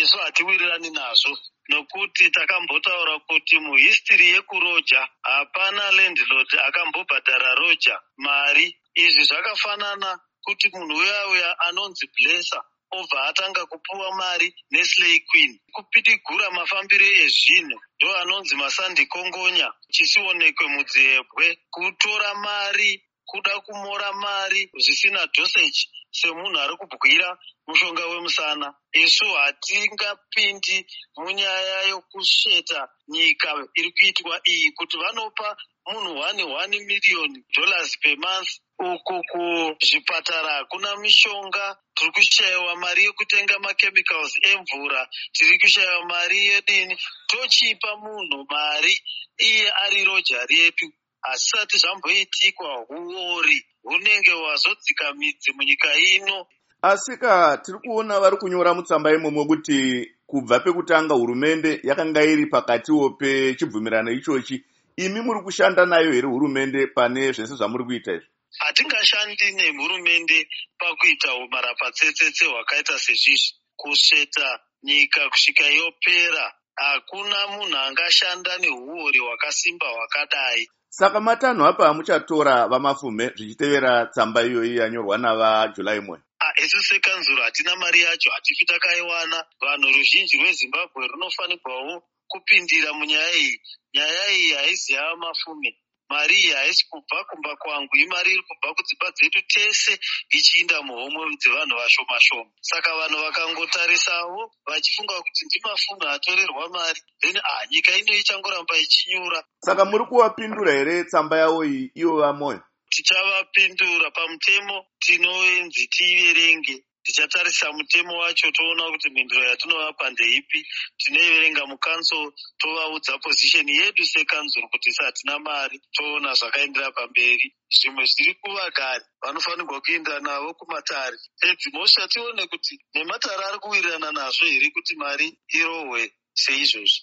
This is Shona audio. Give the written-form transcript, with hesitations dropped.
isu hatiwirirani nazvo, nokuti takambotaura kuti muhistory yekuroja hapana landlord akambobhadhara roja mari. Izvi zvakafanana kuti munhu uya anonzi Blesser obva atanga kupuwa mari neSlay Queen. Kupitigura mafambiro ezvinhu ndo anonzi Masandi Kongonya chisionekwe mudziebwe, kutora mari, kuda kumora mari zvisina dosage semunhu ari kubwira mushonga wemusana. Isu hatingapindi munyaya yokusveta nyika iri kuitwa iyi kuti vanopa munhu $1 million per month. Uku kuzvipatara hakuna mishonga, tiri kushayiwa mari yekutenga machemicals emvura, tiri kushayiwa mari yedini. Tochipa munhu mari iye ari roja redu, hasisati zvamboitikwa uori hunenge hwazodzika midzi munyika ino. Asika tiri kuona vari kunyora mutsamba imomo kuti kubva pekutanga hurumende yakanga iri pakatiwo pechibvumirano ichochi. Imi muri kushanda nayo here hurumende pane zvese zvamuri kuita izvi? Hatingashandi nehurumende pakuita umarapatsetsetse hwakaita sezvizvi. Kusveta nyika kusvika yopera, hakuna munhu angashanda nehuori hwakasimba hwakadai. Saka matanho apa amuchatora vamafume zvichitevera tsamba iyoyi yanyorwa navaJuly Moyo? Isu sekanzuro hatina mari yacho, hatifi takaiwana. Vanhu ruzhinji rweZimbabwe runofanirwawo kupindira munyaya iyi. Nyaya iyi haisi yamafume. Mari iyi haisi kubva kumba kwangu, imari iri kubva kudzimba dzedu tese ichiinda muhomwe dzevanhu vashoma-shoma. Saka vanhu vakangotarisawo vachifunga kuti ndimafume atorerwa mari, then nyika ino ichangoramba ichinyura. Saka muri kuvapindura here tsamba yavo iyi ivo vaMoyo? Tichavapindura pamutemo tinoenzi tiverenge. Tichatarisa mutemo wacho toona kuti mhinduro yatinovapa ndeipi. Tinoiverenga mukanso tovaudza position yedu sekanzuro kuti hatina mari, toona zvakaendera pamberi. Zvimwe zviri kuvagari vanofanirwa kuenda navo kumatare edzimosha, tione kuti nematare ari kuwirirana nazvo here kuti mari irohwe seizvozvi.